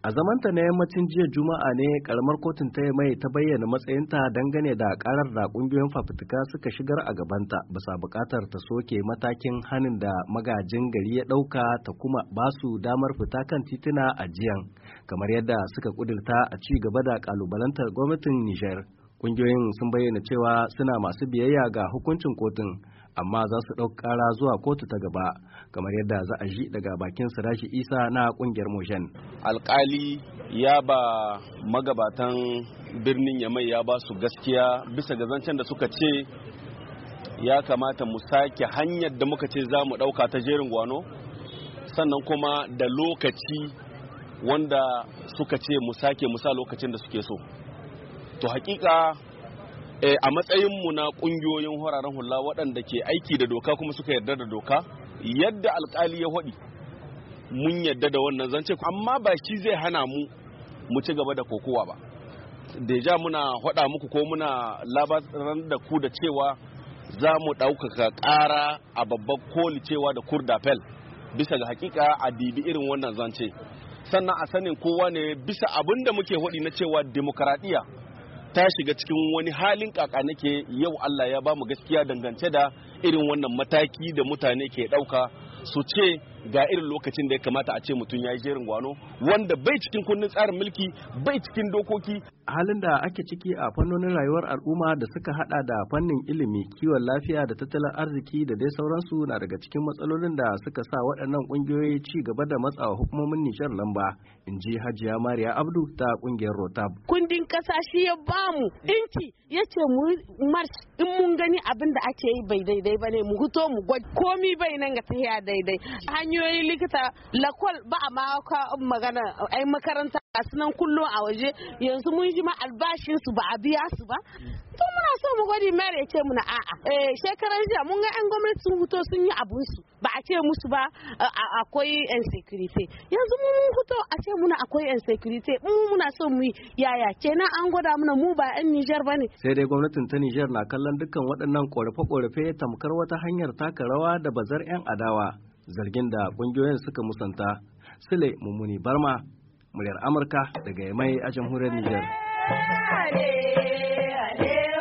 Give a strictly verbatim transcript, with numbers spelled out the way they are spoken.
A zamanta na yammacin jiya Juma'a ne karamar kotun ta mai ta bayyana matsayinta dangane da karar da kungiyoyin fafutuka suka shigar a gabanta bisa bukatar ta soke matakin hanin da magajin gari ya dauka ta kuma ba su damar fita kan tituna a jiyan kamar yadda suka kudurta a ci gaba da kalubalantar gwamnatin Nijar. Kungiyoyin sun bayyana cewa suna masu biyayya ga hukuncin kotun amma za su ɗauka ƙara zuwa kotu ta gaba kamar yadda za a ji daga bakin Sirashi Isa na ƙungiyar Motion. Alƙali ya ba magabatan birnin Yamai ya ba su gaskiya bisa ga zancen da suka ce ya kamata mu sake hanyar da muka ce za mu ɗauka ta jerin gwano sannan kuma da lokaci wanda suka ce mu sake musa lokacin da suke so. To hakika E, a matsayinmu na ƙungiyoyin hararen hula waɗanda ke aiki da doka kuma suka yarda da doka yadda alƙali ya haɗi mun yarda da wannan zance amma ba shi zai hana mu mu ci gaba da kokowa ba. Deja muna haɗa muku ko muna labaran da ku da cewa za mu ɗaukaka ƙara a babban koli cewa da kurdapel bisa ga hakika a dibi irin wannan zance sannan a sanin kowa ne bisa abin da muke haɗi na cewa demokaradiyya ta shiga cikin wani halin kaka nake yau Allah ya ba mu gaskiya dangance da irin wannan mataki da mutane ke ɗauka su ce ga irin lokacin da ya kamata a ce mutum ya yi jerin gwano wanda bai cikin kundin tsarin mulki bai cikin dokoki. Halin da ake ciki a fannonin rayuwar al'umma da suka hada da fannin ilimi, kiwon lafiya da tattalin arziki da dai sauransu na daga cikin matsalolin da suka sa waɗannan ƙungiyoyi ci gaba da matsawa hukumomin Nijar lamba, in ji Hajiya Mariya Abdu ta ƙungiyar Rotab. Kundin ƙasa shi ya bamu inci ya ce mu march in mun gani abin da ake yi bai daidai ba ne mu huto mu gwaj komi bai nan ga tafiya daidai. Hanyoyin likita lakwal ba a ma magana ai makaranta su nan kullum a waje yanzu mun ji ma albashin su ba a biya su ba to muna so mu gwadi mayar ya ce muna a'a eh shekaran jiya mun ga yan gwamnati sun fito sun yi abun su ba a ce musu ba akwai insecurity yanzu mun fito a ce muna akwai insecurity mun muna so mu yaya kenan an gwada muna mu ba yan Niger bane. Sai dai gwamnatin ta Niger na kallon dukkan waɗannan korafe-korafe tamkar wata hanyar taka rawa da bazar yan adawa, zargin da kungiyoyin suka musanta. Sule Mummuni Barma, muryar Amurka daga Yamai a jamhuriyar Nijar.